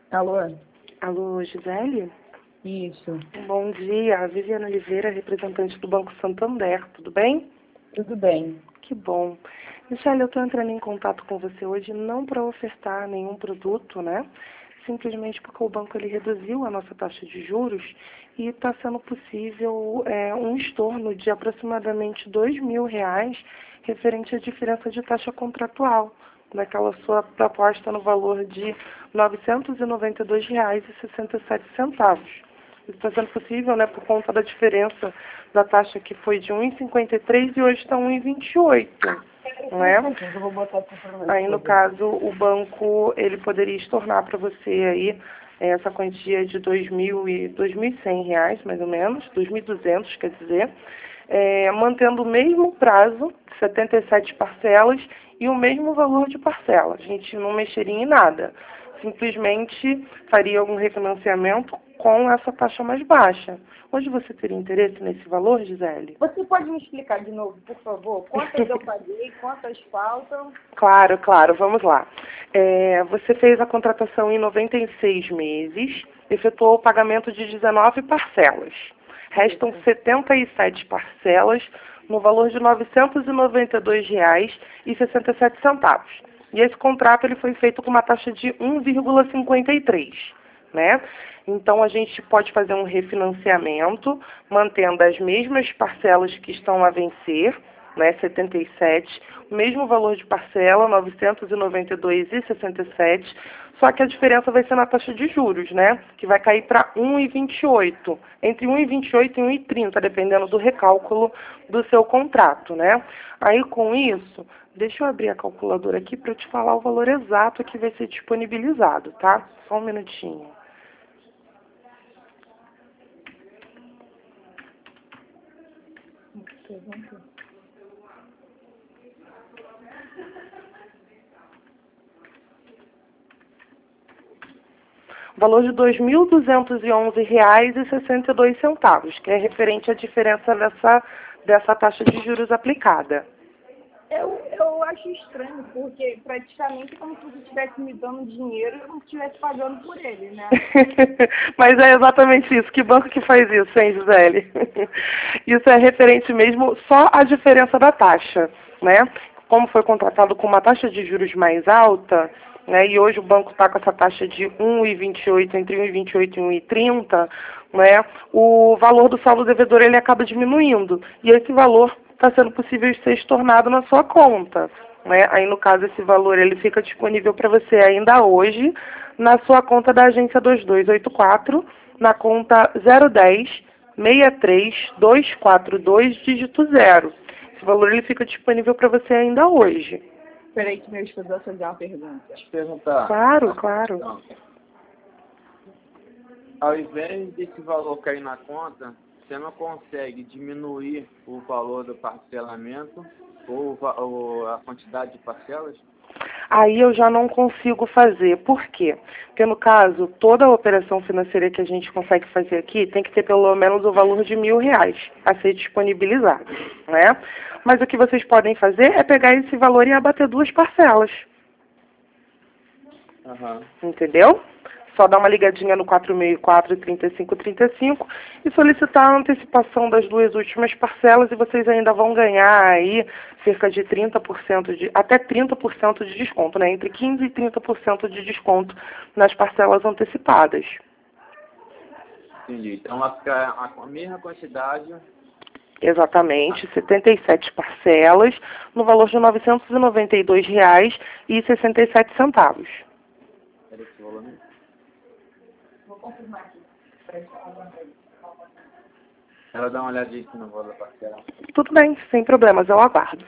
Alô? Alô, Gisele? Isso. Bom dia, a Viviana Oliveira, representante do Banco Santander, tudo bem? Tudo bem. Que bom. Gisele, eu estou entrando em contato com você hoje não para ofertar nenhum produto, né? Simplesmente porque o banco ele reduziu a nossa taxa de juros e está sendo possível um estorno de aproximadamente R$ 2.000 referente à diferença de taxa contratual, daquela sua proposta no valor de R$ 992,67. Isso está sendo possível, né, por conta da diferença da taxa que foi de 1,53 e hoje está 1,28, não é? Eu vou botar essa informação. Aí, no caso, o banco, ele poderia estornar para você aí essa quantia de R$ 2.100, mais ou menos, 2.200, quer dizer, mantendo o mesmo prazo, 77 parcelas, e o mesmo valor de parcela. A gente não mexeria em nada. Simplesmente faria um refinanciamento com essa taxa mais baixa. Hoje você teria interesse nesse valor, Gisele? Você pode me explicar de novo, por favor? Quantas eu paguei, quantas faltam? Claro, claro, vamos lá. Você fez a contratação em 96 meses, efetuou o pagamento de 19 parcelas. Restam 77 parcelas no valor de R$ 992,67. E esse contrato ele foi feito com uma taxa de 1,53, né? Então a gente pode fazer um refinanciamento, mantendo as mesmas parcelas que estão a vencer, né, 77, o mesmo valor de parcela, R$ 992,67, só que a diferença vai ser na taxa de juros, né, que vai cair para 1,28, entre 1,28 e 1,30, dependendo do recálculo do seu contrato, né. Aí com isso, deixa eu abrir a calculadora aqui para eu te falar o valor exato que vai ser disponibilizado, tá? Só um minutinho. Valor de R$ 2.211,62, que é referente à diferença dessa taxa de juros aplicada. Eu acho estranho, porque praticamente é como se você estivesse me dando dinheiro e eu não estivesse pagando por ele, né? Mas é exatamente isso. Que banco que faz isso, hein, Gisele? Isso é referente mesmo só à diferença da taxa, né? Como foi contratado com uma taxa de juros mais alta, né, e hoje o banco está com essa taxa de 1,28, entre 1,28 e 1,30, né, o valor do saldo devedor ele acaba diminuindo. E esse valor está sendo possível ser estornado na sua conta. Né? Aí, no caso, esse valor ele fica disponível para você ainda hoje na sua conta da agência 2284, na conta 010 63242, dígito 0. Esse valor ele fica disponível para você ainda hoje. Peraí que meu esposo vai fazer uma pergunta. Deixa eu perguntar. Claro, claro. Então, ao invés desse valor cair na conta, você não consegue diminuir o valor do parcelamento ou a quantidade de parcelas? Aí eu já não consigo fazer. Por quê? Porque, no caso, toda a operação financeira que a gente consegue fazer aqui tem que ter pelo menos o valor de R$ 1.000 a ser disponibilizado, né? Mas o que vocês podem fazer é pegar esse valor e abater duas parcelas. Aham. Entendeu? Só dar uma ligadinha no 4004-3535 e solicitar a antecipação das duas últimas parcelas e vocês ainda vão ganhar aí cerca de 30% até 30% de desconto, né? Entre 15% e 30% de desconto nas parcelas antecipadas. Entendi. Então vai ficar a mesma quantidade. Exatamente, 77 parcelas no valor de R$ 992,67. Era esse valor mesmo? Vou confirmar aqui. Ela dá uma olhadinha aqui no valor da parcela. Tudo bem, sem problemas, eu aguardo.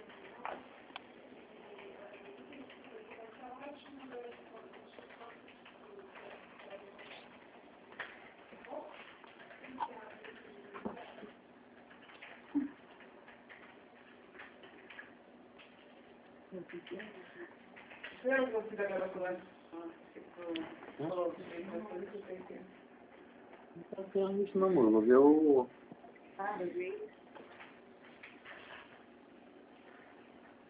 Não tem isso não, amor. Vou ver o...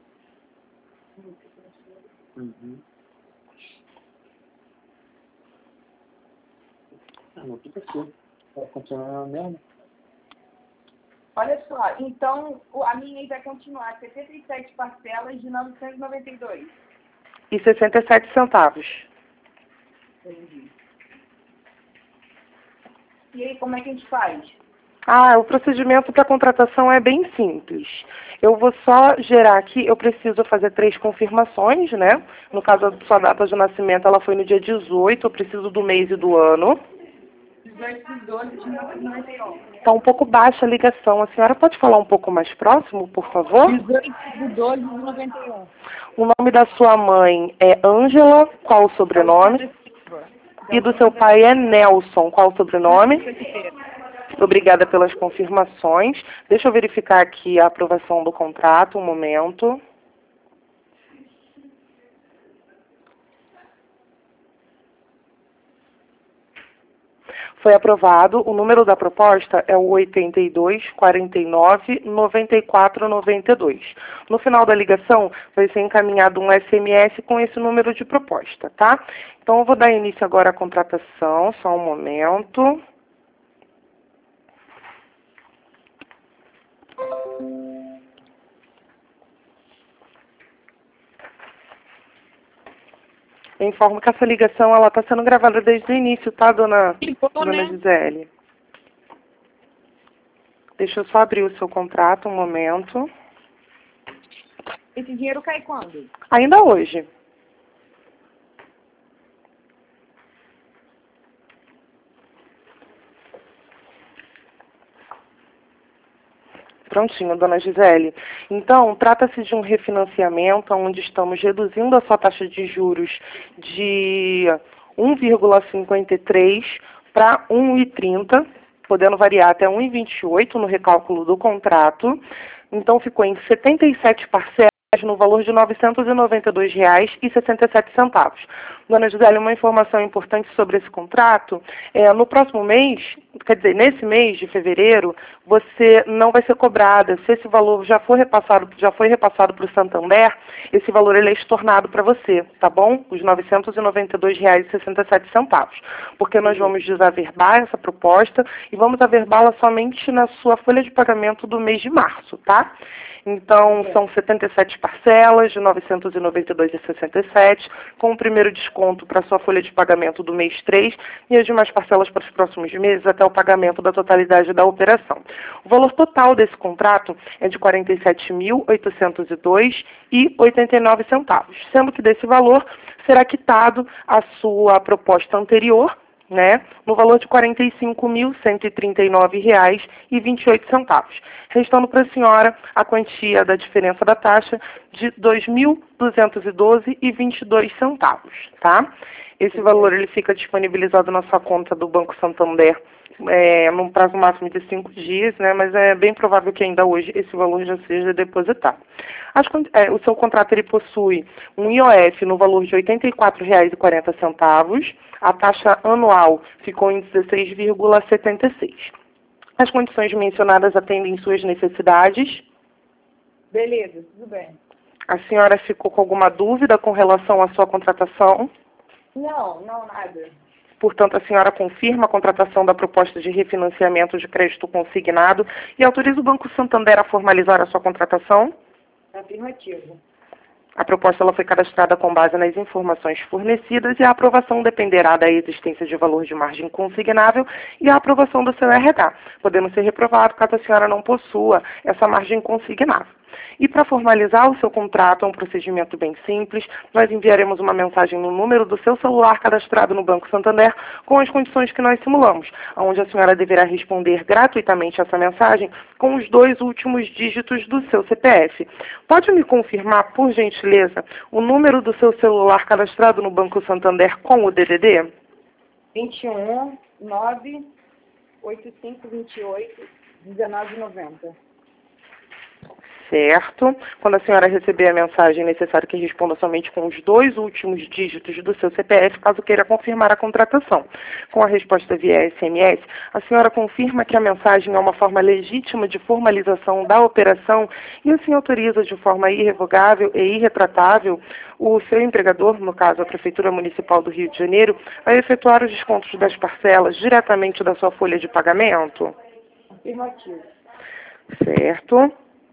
Uhum. Não fica assim. Vai continuar mesmo. Olha só, então a minha aí vai continuar 77 parcelas de 992. E 67 centavos. Entendi. E aí, como é que a gente faz? O procedimento para contratação é bem simples. Eu vou só gerar aqui, eu preciso fazer 3 confirmações, né? No caso, a sua data de nascimento, ela foi no dia 18, eu preciso do mês e do ano. 18 de 12 de 1991. Está um pouco baixa a ligação. A senhora pode falar um pouco mais próximo, por favor? 18 de 12 de 91. O nome da sua mãe é Ângela, qual o sobrenome? E do seu pai é Nelson, qual o sobrenome? Obrigada pelas confirmações. Deixa eu verificar aqui a aprovação do contrato, um momento. Foi aprovado. O número da proposta é o 82499492. No final da ligação, vai ser encaminhado um SMS com esse número de proposta, tá? Então, eu vou dar início agora à contratação, só um momento. Eu informo que essa ligação está sendo gravada desde o início, tá, dona Gisele? Deixa eu só abrir o seu contrato, um momento. Esse dinheiro cai quando? Ainda hoje. Prontinho, dona Gisele. Então, trata-se de um refinanciamento onde estamos reduzindo a sua taxa de juros de 1,53 para 1,30, podendo variar até 1,28 no recálculo do contrato. Então, ficou em 77 parcelas no valor de R$ 992,67. Dona Gisele, uma informação importante sobre esse contrato, no próximo mês, quer dizer, nesse mês de fevereiro, você não vai ser cobrada. Se esse valor já foi repassado para o Santander, esse valor ele é estornado para você, tá bom? Os R$ 992,67. Porque nós vamos desaverbar essa proposta e vamos averbá-la somente na sua folha de pagamento do mês de março, tá? Então, são 77 parcelas de R$ 992,67, com o primeiro desconto para a sua folha de pagamento do mês 3 e as demais parcelas para os próximos meses até o pagamento da totalidade da operação. O valor total desse contrato é de R$ 47.802,89, sendo que desse valor será quitado a sua proposta anterior, né, no valor de R$ 45.139,28, restando para a senhora a quantia da diferença da taxa de R$ 2.212,22, tá? Esse valor ele fica disponibilizado na sua conta do Banco Santander num prazo máximo de 5 dias, né, mas é bem provável que ainda hoje esse valor já seja depositado. O seu contrato ele possui um IOF no valor de R$ 84,40, a taxa anual ficou em 16,76. As condições mencionadas atendem suas necessidades? Beleza, tudo bem. A senhora ficou com alguma dúvida com relação à sua contratação? Não, nada. Portanto, a senhora confirma a contratação da proposta de refinanciamento de crédito consignado e autoriza o Banco Santander a formalizar a sua contratação? Afirmativo. A proposta ela foi cadastrada com base nas informações fornecidas e a aprovação dependerá da existência de valor de margem consignável e a aprovação do seu RH, podendo ser reprovado caso a senhora não possua essa margem consignável. E para formalizar o seu contrato, é um procedimento bem simples, nós enviaremos uma mensagem no número do seu celular cadastrado no Banco Santander com as condições que nós simulamos, onde a senhora deverá responder gratuitamente essa mensagem com os 2 últimos dígitos do seu CPF. Pode me confirmar, por gentileza, o número do seu celular cadastrado no Banco Santander com o DDD? 21 9 8528 1990. Certo. Quando a senhora receber a mensagem, é necessário que responda somente com os 2 últimos dígitos do seu CPF, caso queira confirmar a contratação. Com a resposta via SMS, a senhora confirma que a mensagem é uma forma legítima de formalização da operação e assim autoriza de forma irrevogável e irretratável o seu empregador, no caso a Prefeitura Municipal do Rio de Janeiro, a efetuar os descontos das parcelas diretamente da sua folha de pagamento? Afirmativo. Certo.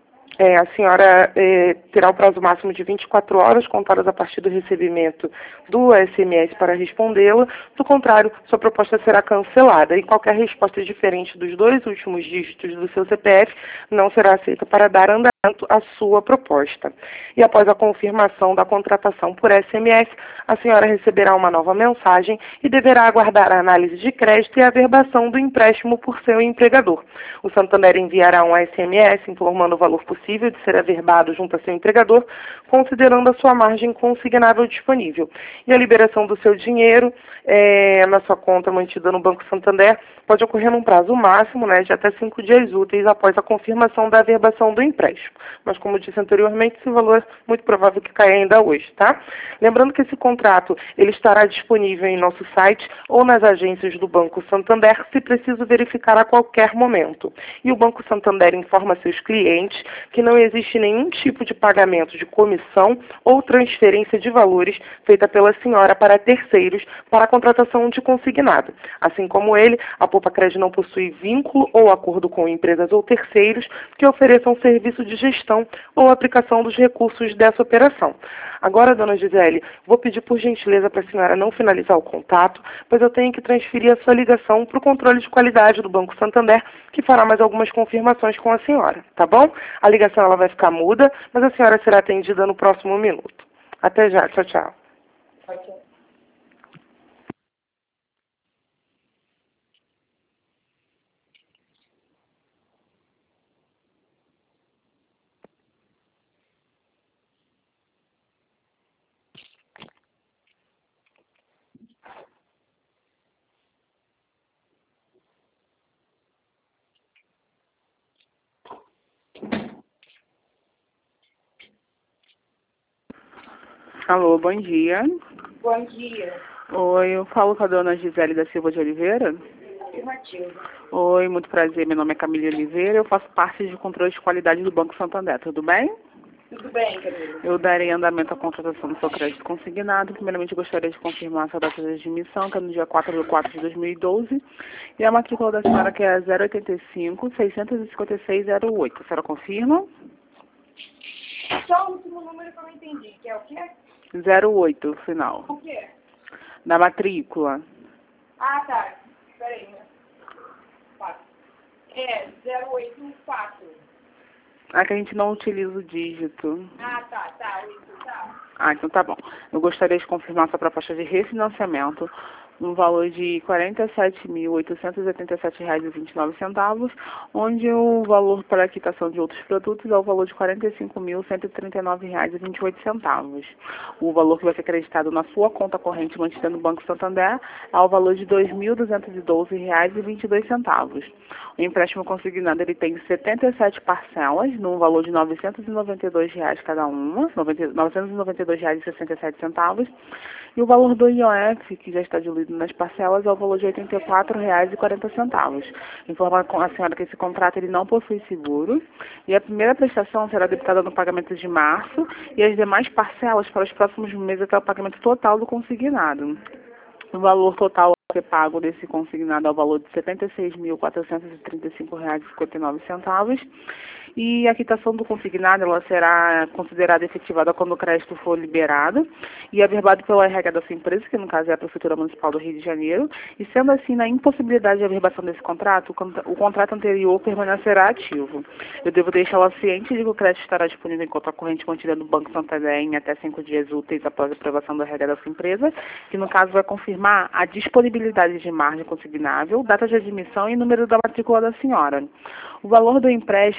A senhora terá o prazo máximo de 24 horas contadas a partir do recebimento do SMS para respondê-la. Do contrário, sua proposta será cancelada e qualquer resposta diferente dos 2 últimos dígitos do seu CPF não será aceita para dar andamento à sua proposta. E após a confirmação da contratação por SMS, a senhora receberá uma nova mensagem e deverá aguardar a análise de crédito e a averbação do empréstimo por seu empregador. O Santander enviará um SMS informando o valor possível de ser averbado junto a seu empregador, considerando a sua margem consignável disponível. E a liberação do seu dinheiro na sua conta mantida no Banco Santander pode ocorrer num prazo máximo, de até 5 dias úteis após a confirmação da averbação do empréstimo. Mas, como disse anteriormente, esse valor é muito provável que caia ainda hoje, tá? Lembrando que esse contrato ele estará disponível em nosso site ou nas agências do Banco Santander, se preciso verificar a qualquer momento. E o Banco Santander informa seus clientes que não existe nenhum tipo de pagamento de comissão ou transferência de valores feita pela senhora para terceiros para a contratação de consignado. Assim como ele, a Poupa-Cred não possui vínculo ou acordo com empresas ou terceiros que ofereçam serviço de gestão ou aplicação dos recursos dessa operação. Agora, dona Gisele, vou pedir por gentileza para a senhora não finalizar o contato, pois eu tenho que transferir a sua ligação para o controle de qualidade do Banco Santander, que fará mais algumas confirmações com a senhora, tá bom? A ligação ela vai ficar muda, mas a senhora será atendida no próximo minuto. Até já, tchau, tchau. Ok. Alô, bom dia. Bom dia. Oi, eu falo com a dona Gisele da Silva de Oliveira. Afirmativo. Oi, muito prazer, meu nome é Camila Oliveira, eu faço parte de controle de qualidade do Banco Santander, tudo bem? Tudo bem, Camila? Eu darei andamento à contratação do seu crédito consignado. Primeiramente, gostaria de confirmar a sua data de admissão, que é no dia 4/4 de 2012, e a matrícula da senhora, que é 085-656-08. A senhora confirma? Só o último número que eu não entendi, que é o quê? 08, final. O quê? Da matrícula. Ah, tá. Peraí, né? 4. 084. Ah, que a gente não utiliza o dígito. Ah, tá. 8, tá. Ah, então tá bom. Eu gostaria de confirmar sua proposta de refinanciamento no valor de R$ 47.887,29, onde o valor para a quitação de outros produtos é o valor de R$ 45.139,28. O valor que vai ser acreditado na sua conta corrente mantida no Banco Santander é o valor de R$ 2.212,22. O empréstimo consignado ele tem 77 parcelas, num valor de R$ 992 cada uma, R$ 992,67. E o valor do IOF, que já está diluído nas parcelas, é o valor de R$ 84,40. Informa a senhora que esse contrato ele não possui seguro e a primeira prestação será debitada no pagamento de março e as demais parcelas para os próximos meses até o pagamento total do consignado. O valor total a ser pago desse consignado é o valor de R$ 76.435,59. E a quitação do consignado ela será considerada efetivada quando o crédito for liberado e averbado pela RH da sua empresa, que no caso é a Prefeitura Municipal do Rio de Janeiro, e sendo assim, na impossibilidade de averbação desse contrato, o contrato anterior permanecerá ativo. Eu devo deixá-la ciente de que o crédito estará disponível em conta corrente mantida no Banco Santander em até 5 dias úteis após a aprovação da RH da sua empresa, que no caso vai confirmar a disponibilidade de margem consignável, data de admissão e número da matrícula da senhora. O valor do empréstimo deverá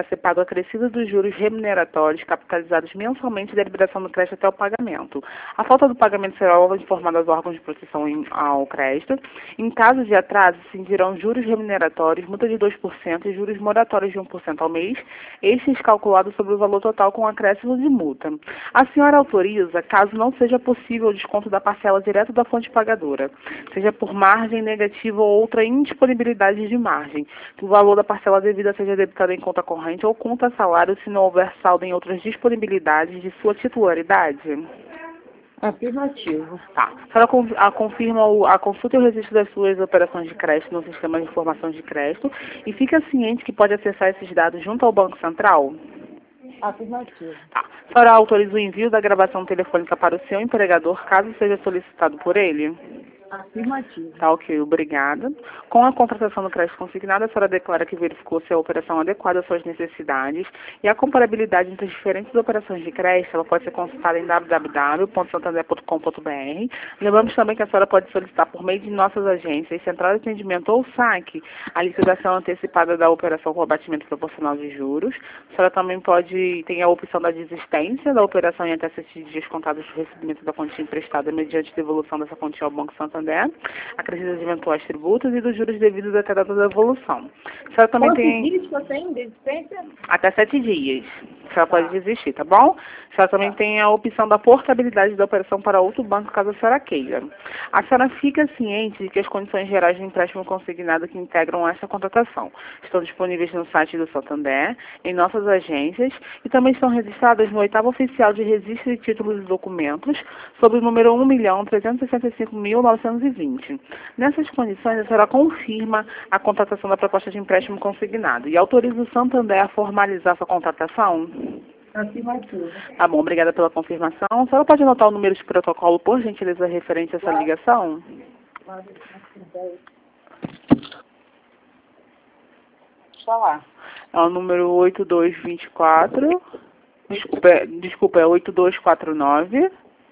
ser pago acrescido dos juros remuneratórios capitalizados mensalmente da liberação do crédito até o pagamento. A falta do pagamento será informada aos órgãos de proteção ao crédito. Em caso de atraso, se indirão juros remuneratórios, multa de 2% e juros moratórios de 1% ao mês, estes calculados sobre o valor total com acréscimo de multa. A senhora autoriza, caso não seja possível o desconto da parcela direto da fonte pagadora, seja por margem negativa ou outra indisponibilidade de margem, que o valor da parcela devida seja debitado em conta corrente ou conta salário se não houver saldo em outras disponibilidades de sua titularidade? Afirmativo. Tá. A senhora confirma a consulta e o registro das suas operações de crédito no sistema de informação de crédito e fica ciente que pode acessar esses dados junto ao Banco Central? Afirmativo. Tá. A senhora autoriza o envio da gravação telefônica para o seu empregador, caso seja solicitado por ele? Afirmativo. Tá, ok, obrigada. Com a contratação do crédito consignado, a senhora declara que verificou se a operação adequada às suas necessidades e a comparabilidade entre as diferentes operações de crédito, ela pode ser consultada em www.santander.com.br. Lembramos também que a senhora pode solicitar por meio de nossas agências, central de atendimento ou saque, a liquidação antecipada da operação com abatimento proporcional de juros. A senhora também tem a opção da desistência da operação em até 7 dias contados do recebimento da quantia emprestada mediante devolução dessa quantia ao Banco Santander, acrescida de eventuais tributos e dos juros devidos até a data da devolução. A senhora também tem... dias você tem de desistência? Até 7 dias. A senhora pode desistir, tá bom? A senhora também tem a opção da portabilidade da operação para outro banco, caso a senhora queira. A senhora fica ciente de que as condições gerais de empréstimo consignado que integram esta contratação estão disponíveis no site do Santander, em nossas agências, e também estão registradas no 8º Oficial de Registro de Títulos e Documentos, sob o número 1.365.920. Nessas condições, a senhora confirma a contratação da proposta de empréstimo consignado e autoriza o Santander a formalizar sua contratação? Afirmativo. Tá bom, obrigada pela confirmação. A senhora pode anotar o número de protocolo, por gentileza, referente a essa ligação? Falar. É o número 8224. Desculpa, é 8249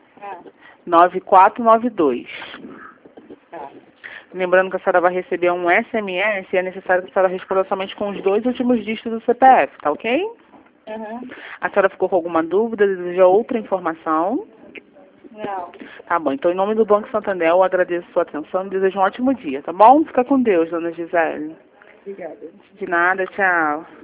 9492. Lembrando que a senhora vai receber um SMS e é necessário que a senhora responda somente com os 2 últimos dígitos do CPF, tá ok? Uhum. A senhora ficou com alguma dúvida, deseja outra informação? Não. Tá bom, então em nome do Banco Santander eu agradeço a sua atenção e desejo um ótimo dia, tá bom? Fica com Deus, dona Gisele. Obrigada. De nada, tchau.